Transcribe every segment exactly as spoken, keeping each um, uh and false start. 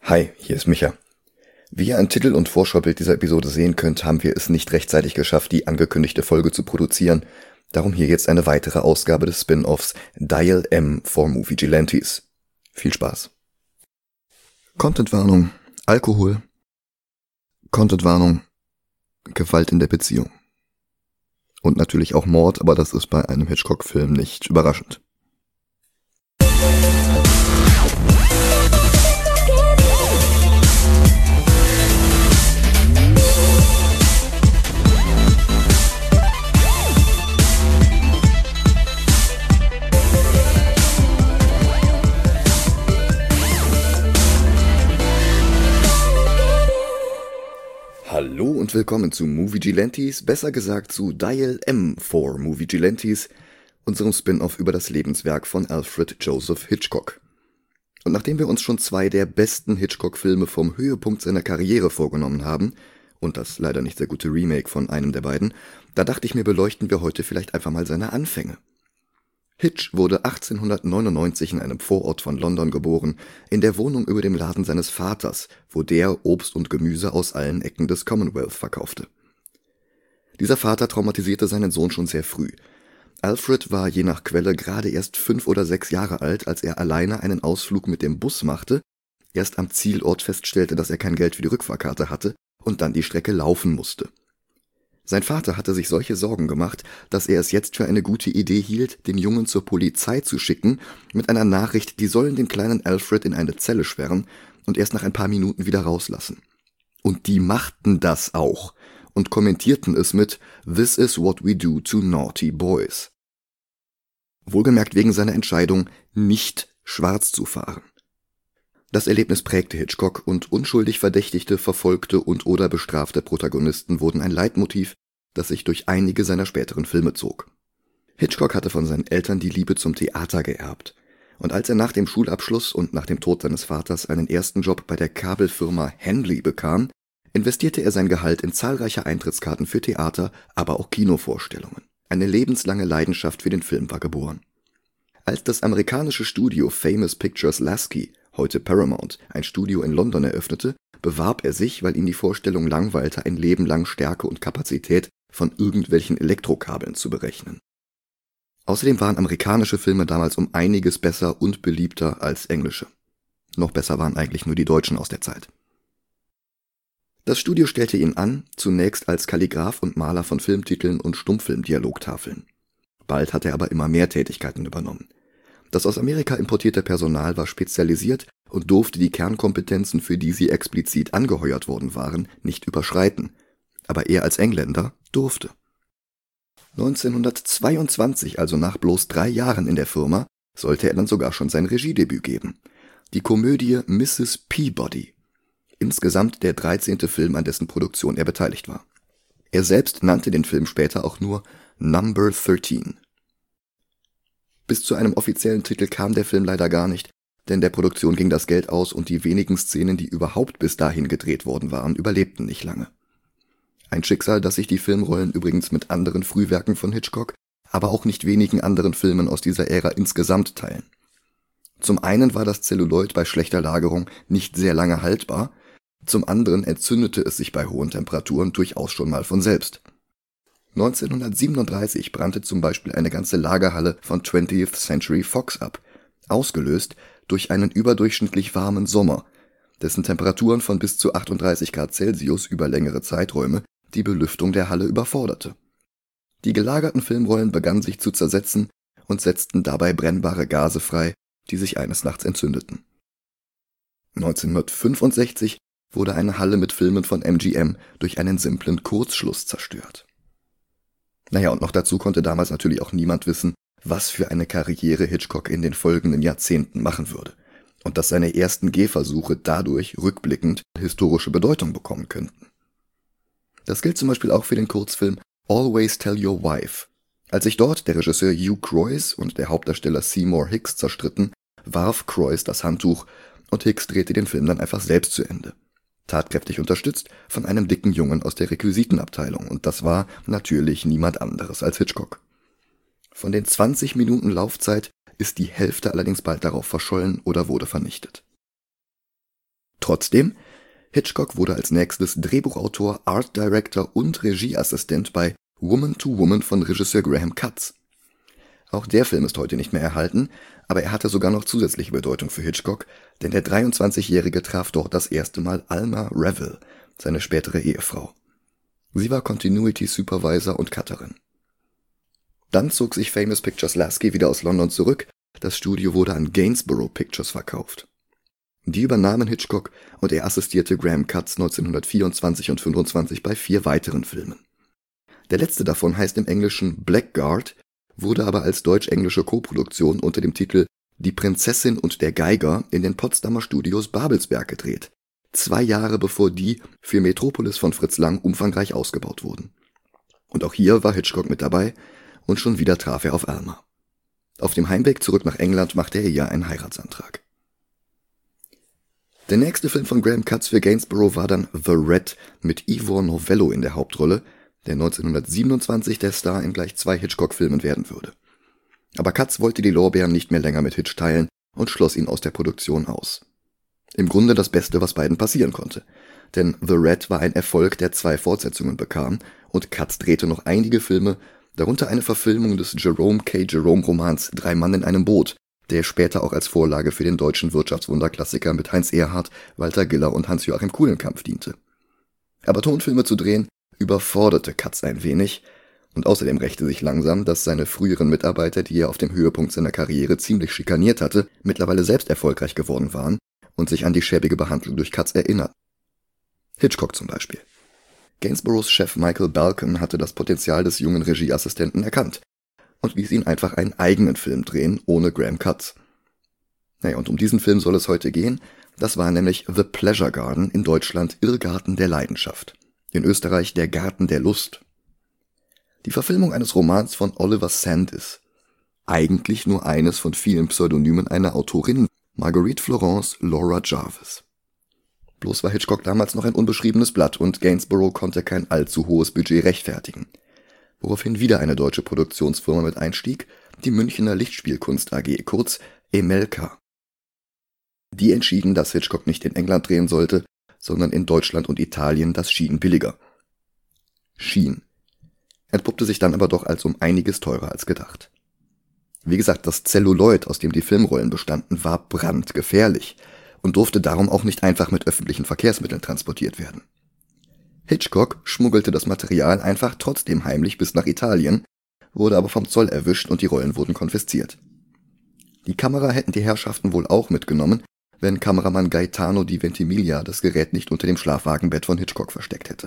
Hi, hier ist Micha. Wie ihr an Titel und Vorschaubild dieser Episode sehen könnt, haben wir es nicht rechtzeitig geschafft, die angekündigte Folge zu produzieren. Darum hier jetzt eine weitere Ausgabe des Spin-Offs Dial M for Moviegilantes. Viel Spaß. Contentwarnung, Alkohol. Contentwarnung, Gewalt in der Beziehung. Und natürlich auch Mord, aber das ist bei einem Hitchcock-Film nicht überraschend. Hallo und willkommen zu Moviegilantes, besser gesagt zu Dial M for Moviegilantes, unserem Spin-off über das Lebenswerk von Alfred Joseph Hitchcock. Und nachdem wir uns schon zwei der besten Hitchcock-Filme vom Höhepunkt seiner Karriere vorgenommen haben, und das leider nicht sehr gute Remake von einem der beiden, da dachte ich mir, beleuchten wir heute vielleicht einfach mal seine Anfänge. Hitch wurde achtzehnhundertneunundneunzig in einem Vorort von London geboren, in der Wohnung über dem Laden seines Vaters, wo der Obst und Gemüse aus allen Ecken des Commonwealth verkaufte. Dieser Vater traumatisierte seinen Sohn schon sehr früh. Alfred war je nach Quelle gerade erst fünf oder sechs Jahre alt, als er alleine einen Ausflug mit dem Bus machte, erst am Zielort feststellte, dass er kein Geld für die Rückfahrkarte hatte und dann die Strecke laufen musste. Sein Vater hatte sich solche Sorgen gemacht, dass er es jetzt für eine gute Idee hielt, den Jungen zur Polizei zu schicken, mit einer Nachricht, die sollen den kleinen Alfred in eine Zelle sperren und erst nach ein paar Minuten wieder rauslassen. Und die machten das auch und kommentierten es mit "This is what we do to naughty boys." Wohlgemerkt wegen seiner Entscheidung, nicht schwarz zu fahren. Das Erlebnis prägte Hitchcock und unschuldig verdächtigte, verfolgte und oder bestrafte Protagonisten wurden ein Leitmotiv, das sich durch einige seiner späteren Filme zog. Hitchcock hatte von seinen Eltern die Liebe zum Theater geerbt. Und als er nach dem Schulabschluss und nach dem Tod seines Vaters einen ersten Job bei der Kabelfirma Henley bekam, investierte er sein Gehalt in zahlreiche Eintrittskarten für Theater, aber auch Kinovorstellungen. Eine lebenslange Leidenschaft für den Film war geboren. Als das amerikanische Studio Famous Pictures Lasky, heute Paramount, ein Studio in London eröffnete, bewarb er sich, weil ihn die Vorstellung langweilte, ein Leben lang Stärke und Kapazität von irgendwelchen Elektrokabeln zu berechnen. Außerdem waren amerikanische Filme damals um einiges besser und beliebter als englische. Noch besser waren eigentlich nur die deutschen aus der Zeit. Das Studio stellte ihn an, zunächst als Kalligraph und Maler von Filmtiteln und Stummfilm-Dialogtafeln. Bald hat er aber immer mehr Tätigkeiten übernommen. Das aus Amerika importierte Personal war spezialisiert und durfte die Kernkompetenzen, für die sie explizit angeheuert worden waren, nicht überschreiten. Aber er als Engländer durfte. neunzehnhundertzweiundzwanzig, also nach bloß drei Jahren in der Firma, sollte er dann sogar schon sein Regiedebüt geben. Die Komödie Misses Peabody. Insgesamt der dreizehnte Film, an dessen Produktion er beteiligt war. Er selbst nannte den Film später auch nur Number dreizehn. Bis zu einem offiziellen Titel kam der Film leider gar nicht, denn der Produktion ging das Geld aus und die wenigen Szenen, die überhaupt bis dahin gedreht worden waren, überlebten nicht lange. Ein Schicksal, das sich die Filmrollen übrigens mit anderen Frühwerken von Hitchcock, aber auch nicht wenigen anderen Filmen aus dieser Ära insgesamt teilen. Zum einen war das Zelluloid bei schlechter Lagerung nicht sehr lange haltbar, zum anderen entzündete es sich bei hohen Temperaturen durchaus schon mal von selbst. neunzehnhundertsiebenunddreißig brannte zum Beispiel eine ganze Lagerhalle von twentieth Century Fox ab, ausgelöst durch einen überdurchschnittlich warmen Sommer, dessen Temperaturen von bis zu achtunddreißig Grad Celsius über längere Zeiträume die Belüftung der Halle überforderte. Die gelagerten Filmrollen begannen sich zu zersetzen und setzten dabei brennbare Gase frei, die sich eines Nachts entzündeten. neunzehnhundertfünfundsechzig wurde eine Halle mit Filmen von M G M durch einen simplen Kurzschluss zerstört. Naja, und noch dazu konnte damals natürlich auch niemand wissen, was für eine Karriere Hitchcock in den folgenden Jahrzehnten machen würde und dass seine ersten Gehversuche dadurch rückblickend historische Bedeutung bekommen könnten. Das gilt zum Beispiel auch für den Kurzfilm Always Tell Your Wife. Als sich dort der Regisseur Hugh Croys und der Hauptdarsteller Seymour Hicks zerstritten, warf Croys das Handtuch und Hicks drehte den Film dann einfach selbst zu Ende. Tatkräftig unterstützt von einem dicken Jungen aus der Requisitenabteilung, und das war natürlich niemand anderes als Hitchcock. Von den zwanzig Minuten Laufzeit ist die Hälfte allerdings bald darauf verschollen oder wurde vernichtet. Trotzdem, Hitchcock wurde als nächstes Drehbuchautor, Art Director und Regieassistent bei Woman to Woman von Regisseur Graham Cutts. Auch der Film ist heute nicht mehr erhalten, aber er hatte sogar noch zusätzliche Bedeutung für Hitchcock, denn der dreiundzwanzigjährige traf dort das erste Mal Alma Reville, seine spätere Ehefrau. Sie war Continuity Supervisor und Cutterin. Dann zog sich Famous Pictures Lasky wieder aus London zurück, das Studio wurde an Gainsborough Pictures verkauft. Die übernahmen Hitchcock und er assistierte Graham Cutts neunzehnhundertvierundzwanzig und fünfundzwanzig bei vier weiteren Filmen. Der letzte davon heißt im Englischen Blackguard, wurde aber als deutsch-englische Koproduktion unter dem Titel Die Prinzessin und der Geiger in den Potsdamer Studios Babelsberg gedreht, zwei Jahre bevor die für Metropolis von Fritz Lang umfangreich ausgebaut wurden. Und auch hier war Hitchcock mit dabei und schon wieder traf er auf Alma. Auf dem Heimweg zurück nach England machte er ihr einen Heiratsantrag. Der nächste Film von Graham Cutts für Gainsborough war dann The Rat mit Ivor Novello in der Hauptrolle, der neunzehnhundertsiebenundzwanzig der Star in gleich zwei Hitchcock-Filmen werden würde. Aber Cutts wollte die Lorbeeren nicht mehr länger mit Hitch teilen und schloss ihn aus der Produktion aus. Im Grunde das Beste, was beiden passieren konnte. Denn The Rat war ein Erfolg, der zwei Fortsetzungen bekam, und Cutts drehte noch einige Filme, darunter eine Verfilmung des Jerome K. Jerome-Romans Drei Mann in einem Boot, der später auch als Vorlage für den deutschen Wirtschaftswunderklassiker mit Heinz Erhardt, Walter Giller und Hans-Joachim Kulenkampff diente. Aber Tonfilme zu drehen überforderte Cutts ein wenig, und außerdem rächte sich langsam, dass seine früheren Mitarbeiter, die er auf dem Höhepunkt seiner Karriere ziemlich schikaniert hatte, mittlerweile selbst erfolgreich geworden waren und sich an die schäbige Behandlung durch Cutts erinnerten. Hitchcock zum Beispiel. Gainsboroughs Chef Michael Balcon hatte das Potenzial des jungen Regieassistenten erkannt und ließ ihn einfach einen eigenen Film drehen, ohne Graham Cutts. Naja, und um diesen Film soll es heute gehen. Das war nämlich The Pleasure Garden, in Deutschland Irrgarten der Leidenschaft, in Österreich der Garten der Lust. Die Verfilmung eines Romans von Oliver Sandys. Eigentlich nur eines von vielen Pseudonymen einer Autorin, Marguerite Florence Laura Jarvis. Bloß war Hitchcock damals noch ein unbeschriebenes Blatt und Gainsborough konnte kein allzu hohes Budget rechtfertigen. Woraufhin wieder eine deutsche Produktionsfirma mit einstieg, die Münchner Lichtspielkunst A G, kurz Emelka. Die entschieden, dass Hitchcock nicht in England drehen sollte, sondern in Deutschland und Italien, das schien billiger. Schien. Entpuppte sich dann aber doch als um einiges teurer als gedacht. Wie gesagt, das Zelluloid, aus dem die Filmrollen bestanden, war brandgefährlich und durfte darum auch nicht einfach mit öffentlichen Verkehrsmitteln transportiert werden. Hitchcock schmuggelte das Material einfach trotzdem heimlich bis nach Italien, wurde aber vom Zoll erwischt und die Rollen wurden konfisziert. Die Kamera hätten die Herrschaften wohl auch mitgenommen, wenn Kameramann Gaetano di Ventimiglia das Gerät nicht unter dem Schlafwagenbett von Hitchcock versteckt hätte.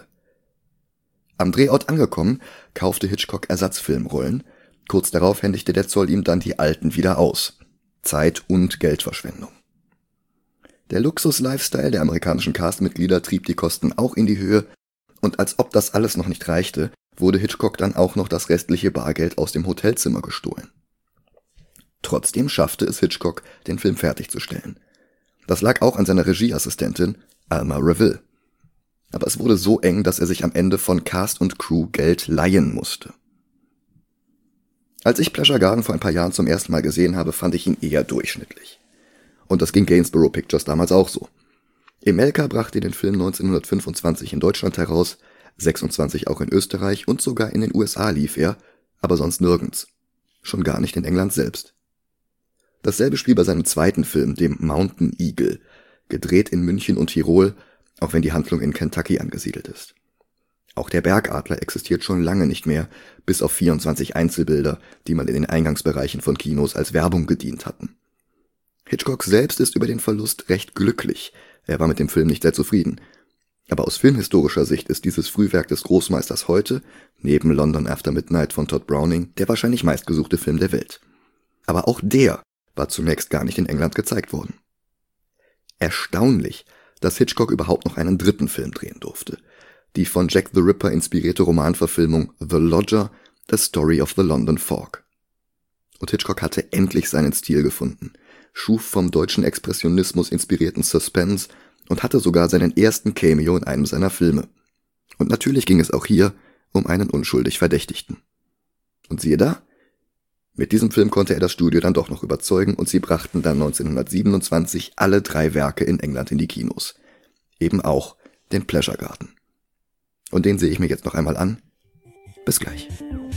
Am Drehort angekommen, kaufte Hitchcock Ersatzfilmrollen. Kurz darauf händigte der Zoll ihm dann die alten wieder aus. Zeit- und Geldverschwendung. Der Luxus-Lifestyle der amerikanischen Castmitglieder trieb die Kosten auch in die Höhe, und als ob das alles noch nicht reichte, wurde Hitchcock dann auch noch das restliche Bargeld aus dem Hotelzimmer gestohlen. Trotzdem schaffte es Hitchcock, den Film fertigzustellen. Das lag auch an seiner Regieassistentin Alma Reville. Aber es wurde so eng, dass er sich am Ende von Cast und Crew Geld leihen musste. Als ich Pleasure Garden vor ein paar Jahren zum ersten Mal gesehen habe, fand ich ihn eher durchschnittlich. Und das ging Gainsborough Pictures damals auch so. Emelka brachte den Film neunzehnhundertfünfundzwanzig in Deutschland heraus, sechsundzwanzig auch in Österreich und sogar in den U S A lief er, aber sonst nirgends. Schon gar nicht in England selbst. Dasselbe Spiel bei seinem zweiten Film, dem Mountain Eagle, gedreht in München und Tirol, auch wenn die Handlung in Kentucky angesiedelt ist. Auch der Bergadler existiert schon lange nicht mehr, bis auf vierundzwanzig Einzelbilder, die mal in den Eingangsbereichen von Kinos als Werbung gedient hatten. Hitchcock selbst ist über den Verlust recht glücklich, er war mit dem Film nicht sehr zufrieden. Aber aus filmhistorischer Sicht ist dieses Frühwerk des Großmeisters heute, neben London After Midnight von Todd Browning, der wahrscheinlich meistgesuchte Film der Welt. Aber auch der war zunächst gar nicht in England gezeigt worden. Erstaunlich, dass Hitchcock überhaupt noch einen dritten Film drehen durfte. Die von Jack the Ripper inspirierte Romanverfilmung The Lodger, A Story of the London Fog. Und Hitchcock hatte endlich seinen Stil gefunden, schuf vom deutschen Expressionismus inspirierten Suspense und hatte sogar seinen ersten Cameo in einem seiner Filme. Und natürlich ging es auch hier um einen unschuldig Verdächtigten. Und siehe da, mit diesem Film konnte er das Studio dann doch noch überzeugen und sie brachten dann neunzehnhundertsiebenundzwanzig alle drei Werke in England in die Kinos. eben auch den Pleasure Garden. Und den sehe ich mir jetzt noch einmal an. Bis gleich.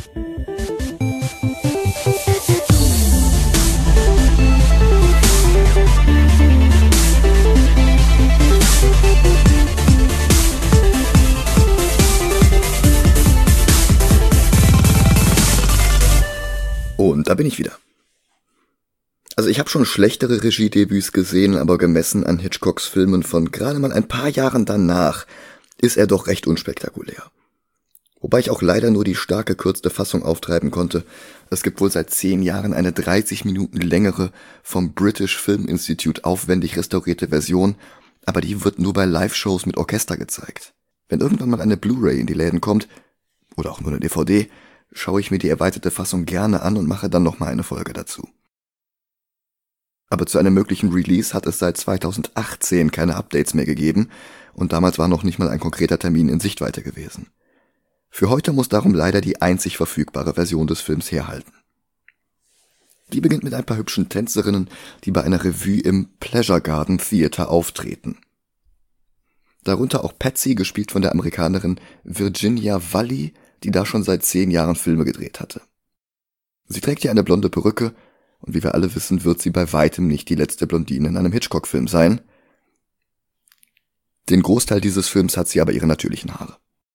Und da bin ich wieder. Also ich habe schon schlechtere Regiedebüts gesehen, aber gemessen an Hitchcocks Filmen von gerade mal ein paar Jahren danach ist er doch recht unspektakulär. Wobei ich auch leider nur die stark gekürzte Fassung auftreiben konnte. Es gibt wohl seit zehn Jahren eine dreißig Minuten längere, vom British Film Institute aufwendig restaurierte Version, aber die wird nur bei Live-Shows mit Orchester gezeigt. Wenn irgendwann mal eine Blu-ray in die Läden kommt, oder auch nur eine D V D, schaue ich mir die erweiterte Fassung gerne an und mache dann nochmal eine Folge dazu. Aber zu einem möglichen Release hat es seit zweitausendachtzehn keine Updates mehr gegeben und damals war noch nicht mal ein konkreter Termin in Sichtweite gewesen. Für heute muss darum leider die einzig verfügbare Version des Films herhalten. Die beginnt mit ein paar hübschen Tänzerinnen, die bei einer Revue im Pleasure Garden Theater auftreten. Darunter auch Patsy, gespielt von der Amerikanerin Virginia Valli, die da schon seit zehn Jahren Filme gedreht hatte. Sie trägt hier eine blonde Perücke und wie wir alle wissen, wird sie bei weitem nicht die letzte Blondine in einem Hitchcock-Film sein. Den Großteil dieses Films hat sie aber ihre natürlichen Haare.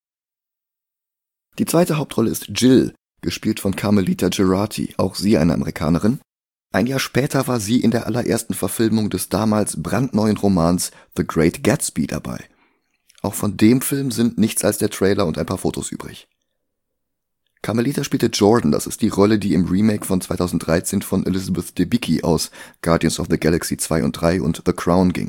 Die zweite Hauptrolle ist Jill, gespielt von Carmelita Gerati, auch sie eine Amerikanerin. Ein Jahr später war sie in der allerersten Verfilmung des damals brandneuen Romans The Great Gatsby dabei. Auch von dem Film sind nichts als der Trailer und ein paar Fotos übrig. Carmelita spielte Jordan, das ist die Rolle, die im Remake von zweitausenddreizehn von Elizabeth Debicki aus Guardians of the Galaxy zwei und drei und The Crown ging.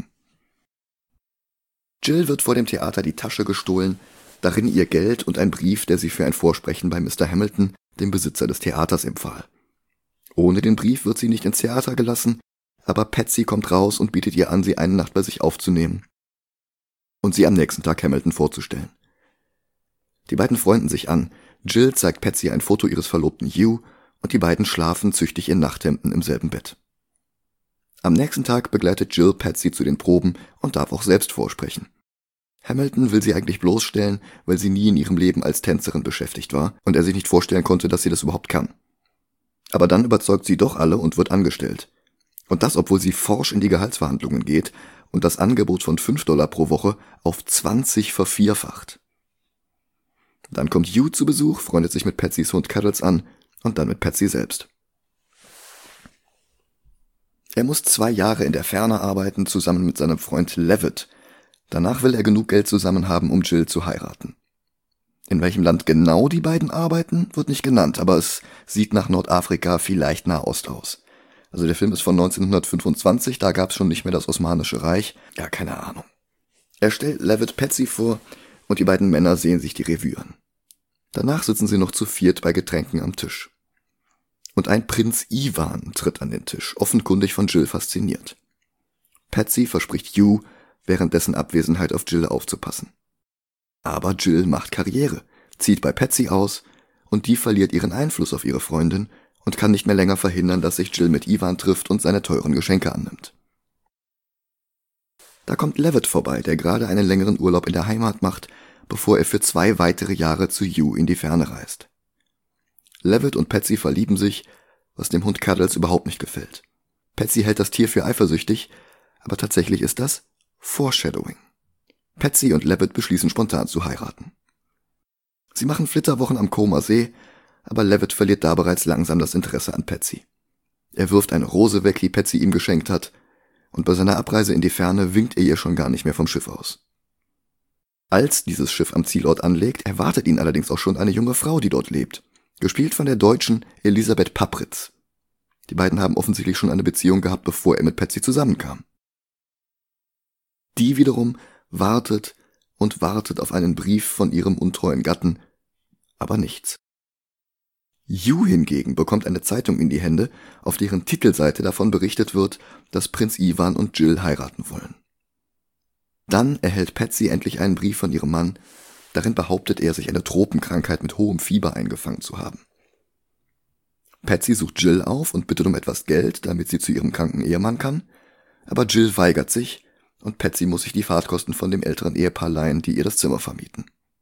Jill wird vor dem Theater die Tasche gestohlen, darin ihr Geld und ein Brief, der sie für ein Vorsprechen bei Mister Hamilton, dem Besitzer des Theaters, empfahl. Ohne den Brief wird sie nicht ins Theater gelassen, aber Patsy kommt raus und bietet ihr an, sie eine Nacht bei sich aufzunehmen und sie am nächsten Tag Hamilton vorzustellen. Die beiden freunden sich an. Jill zeigt Patsy ein Foto ihres Verlobten Hugh und die beiden schlafen züchtig in Nachthemden im selben Bett. Am nächsten Tag begleitet Jill Patsy zu den Proben und darf auch selbst vorsprechen. Hamilton will sie eigentlich bloßstellen, weil sie nie in ihrem Leben als Tänzerin beschäftigt war und er sich nicht vorstellen konnte, dass sie das überhaupt kann. Aber dann überzeugt sie doch alle und wird angestellt. Und das, obwohl sie forsch in die Gehaltsverhandlungen geht und das Angebot von fünf Dollar pro Woche auf zwanzig vervierfacht. Dann kommt Hugh zu Besuch, freundet sich mit Patsys Hund Cuddles an und dann mit Patsy selbst. Er muss zwei Jahre in der Ferne arbeiten, zusammen mit seinem Freund Levitt. Danach will er genug Geld zusammen haben, um Jill zu heiraten. In welchem Land genau die beiden arbeiten, wird nicht genannt, aber es sieht nach Nordafrika, vielleicht Nahost aus. Also der Film ist von neunzehnhundertfünfundzwanzig, da gab es schon nicht mehr das Osmanische Reich. Ja, keine Ahnung. Er stellt Levitt Patsy vor und die beiden Männer sehen sich die Revue an. Danach sitzen sie noch zu viert bei Getränken am Tisch. Und ein Prinz Ivan tritt an den Tisch, offenkundig von Jill fasziniert. Patsy verspricht Hugh, während dessen Abwesenheit auf Jill aufzupassen. Aber Jill macht Karriere, zieht bei Patsy aus und die verliert ihren Einfluss auf ihre Freundin und kann nicht mehr länger verhindern, dass sich Jill mit Ivan trifft und seine teuren Geschenke annimmt. Da kommt Levitt vorbei, der gerade einen längeren Urlaub in der Heimat macht, bevor er für zwei weitere Jahre zu Hugh in die Ferne reist. Levitt und Patsy verlieben sich, was dem Hund Cuddles überhaupt nicht gefällt. Patsy hält das Tier für eifersüchtig, aber tatsächlich ist das Foreshadowing. Patsy und Levitt beschließen spontan zu heiraten. Sie machen Flitterwochen am Comer See, aber Levitt verliert da bereits langsam das Interesse an Patsy. Er wirft eine Rose weg, die Patsy ihm geschenkt hat, und bei seiner Abreise in die Ferne winkt er ihr schon gar nicht mehr vom Schiff aus. Als dieses Schiff am Zielort anlegt, erwartet ihn allerdings auch schon eine junge Frau, die dort lebt, gespielt von der Deutschen Elisabeth Papritz. Die beiden haben offensichtlich schon eine Beziehung gehabt, bevor er mit Patsy zusammenkam. Die wiederum wartet und wartet auf einen Brief von ihrem untreuen Gatten, aber nichts. Hugh hingegen bekommt eine Zeitung in die Hände, auf deren Titelseite davon berichtet wird, dass Prinz Ivan und Jill heiraten wollen. Dann erhält Patsy endlich einen Brief von ihrem Mann, darin behauptet er, sich eine Tropenkrankheit mit hohem Fieber eingefangen zu haben. Patsy sucht Jill auf und bittet um etwas Geld, damit sie zu ihrem kranken Ehemann kann, aber Jill weigert sich und Patsy muss sich die Fahrtkosten von dem älteren Ehepaar leihen, die ihr das Zimmer vermieten.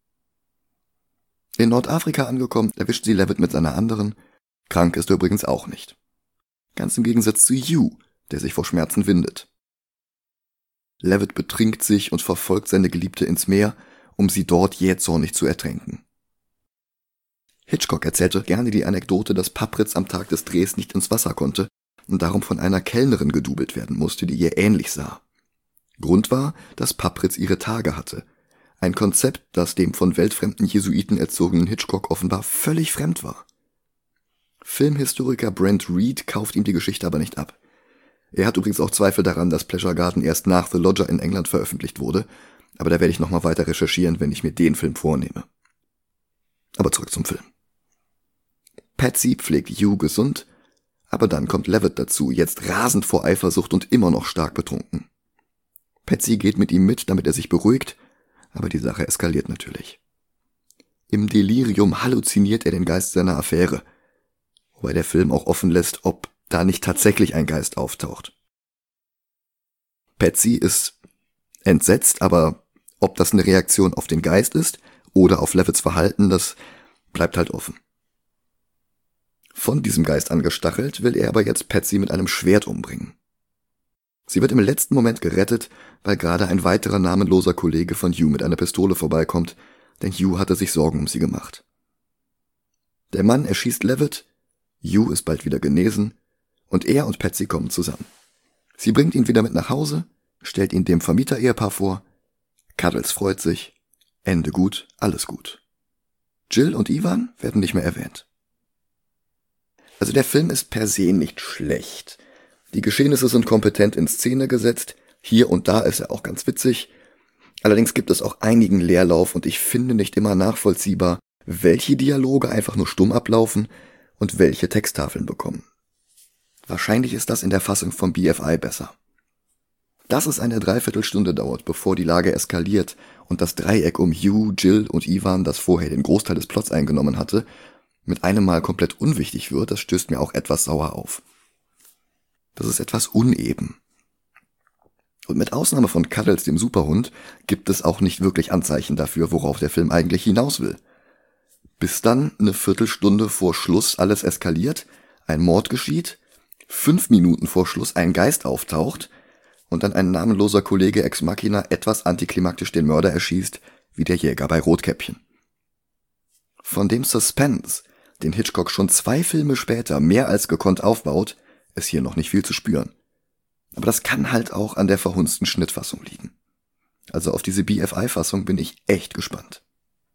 In Nordafrika angekommen, erwischt sie Levitt mit seiner anderen. Krank ist er übrigens auch nicht. Ganz im Gegensatz zu Hugh, der sich vor Schmerzen windet. Levitt betrinkt sich und verfolgt seine Geliebte ins Meer, um sie dort jähzornig zu ertränken. Hitchcock erzählte gerne die Anekdote, dass Papritz am Tag des Drehs nicht ins Wasser konnte und darum von einer Kellnerin gedoubelt werden musste, die ihr ähnlich sah. Grund war, dass Papritz ihre Tage hatte. Ein Konzept, das dem von weltfremden Jesuiten erzogenen Hitchcock offenbar völlig fremd war. Filmhistoriker Brent Reed kauft ihm die Geschichte aber nicht ab. Er hat übrigens auch Zweifel daran, dass Pleasure Garden erst nach The Lodger in England veröffentlicht wurde, aber da werde ich nochmal weiter recherchieren, wenn ich mir den Film vornehme. Aber zurück zum Film. Patsy pflegt Hugh gesund, aber dann kommt Levitt dazu, jetzt rasend vor Eifersucht und immer noch stark betrunken. Patsy geht mit ihm mit, damit er sich beruhigt, aber die Sache eskaliert natürlich. Im Delirium halluziniert er den Geist seiner Affäre, wobei der Film auch offen lässt, ob da nicht tatsächlich ein Geist auftaucht. Patsy ist entsetzt, aber ob das eine Reaktion auf den Geist ist oder auf Levitts Verhalten, das bleibt halt offen. Von diesem Geist angestachelt, will er aber jetzt Patsy mit einem Schwert umbringen. Sie wird im letzten Moment gerettet, weil gerade ein weiterer namenloser Kollege von Hugh mit einer Pistole vorbeikommt, denn Hugh hatte sich Sorgen um sie gemacht. Der Mann erschießt Levitt, Hugh ist bald wieder genesen und er und Patsy kommen zusammen. Sie bringt ihn wieder mit nach Hause, stellt ihn dem Vermieter-Ehepaar vor, Cuddles freut sich, Ende gut, alles gut. Jill und Ivan werden nicht mehr erwähnt. Also der Film ist per se nicht schlecht. Die Geschehnisse sind kompetent in Szene gesetzt, hier und da ist er auch ganz witzig. Allerdings gibt es auch einigen Leerlauf und ich finde nicht immer nachvollziehbar, welche Dialoge einfach nur stumm ablaufen und welche Texttafeln bekommen. Wahrscheinlich ist das in der Fassung vom B F I besser. Dass es eine Dreiviertelstunde dauert, bevor die Lage eskaliert und das Dreieck um Hugh, Jill und Ivan, das vorher den Großteil des Plots eingenommen hatte, mit einem Mal komplett unwichtig wird, das stößt mir auch etwas sauer auf. Das ist etwas uneben. Und mit Ausnahme von Cuddles, dem Superhund, gibt es auch nicht wirklich Anzeichen dafür, worauf der Film eigentlich hinaus will. Bis dann eine Viertelstunde vor Schluss alles eskaliert, ein Mord geschieht, fünf Minuten vor Schluss ein Geist auftaucht und dann ein namenloser Kollege Ex Machina etwas antiklimaktisch den Mörder erschießt, wie der Jäger bei Rotkäppchen. Von dem Suspense, den Hitchcock schon zwei Filme später mehr als gekonnt aufbaut, ist hier noch nicht viel zu spüren. Aber das kann halt auch an der verhunzten Schnittfassung liegen. Also auf diese B F I-Fassung bin ich echt gespannt.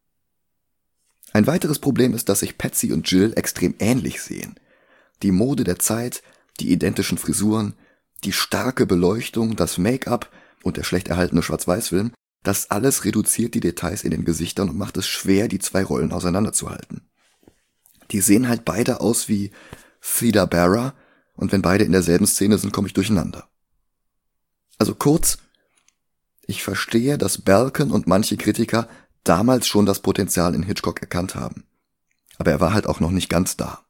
Ein weiteres Problem ist, dass sich Patsy und Jill extrem ähnlich sehen. Die Mode der Zeit, die identischen Frisuren, die starke Beleuchtung, das Make-up und der schlecht erhaltene Schwarz-Weiß-Film, das alles reduziert die Details in den Gesichtern und macht es schwer, die zwei Rollen auseinanderzuhalten. Die sehen halt beide aus wie Theda Bara, und wenn beide in derselben Szene sind, komme ich durcheinander. Also kurz, ich verstehe, dass Balkan und manche Kritiker damals schon das Potenzial in Hitchcock erkannt haben. Aber er war halt auch noch nicht ganz da.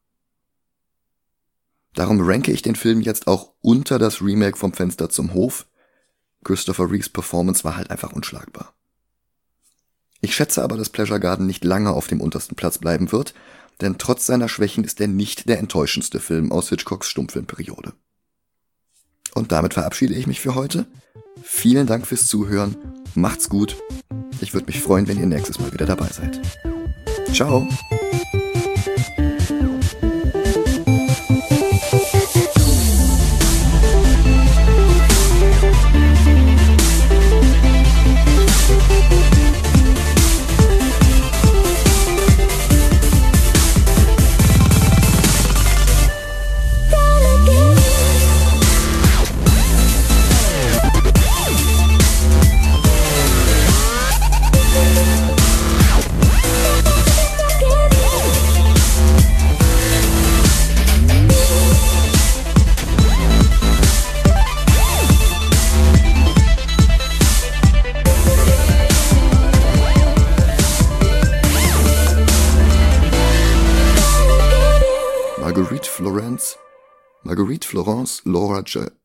Darum ranke ich den Film jetzt auch unter das Remake vom Fenster zum Hof. Christopher Reeves Performance war halt einfach unschlagbar. Ich schätze aber, dass Pleasure Garden nicht lange auf dem untersten Platz bleiben wird, denn trotz seiner Schwächen ist er nicht der enttäuschendste Film aus Hitchcocks Stummfilmperiode. Und damit verabschiede ich mich für heute. Vielen Dank fürs Zuhören. Macht's gut. Ich würde mich freuen, wenn ihr nächstes Mal wieder dabei seid. Ciao. Marguerite Florence, Marguerite Florence Laura Je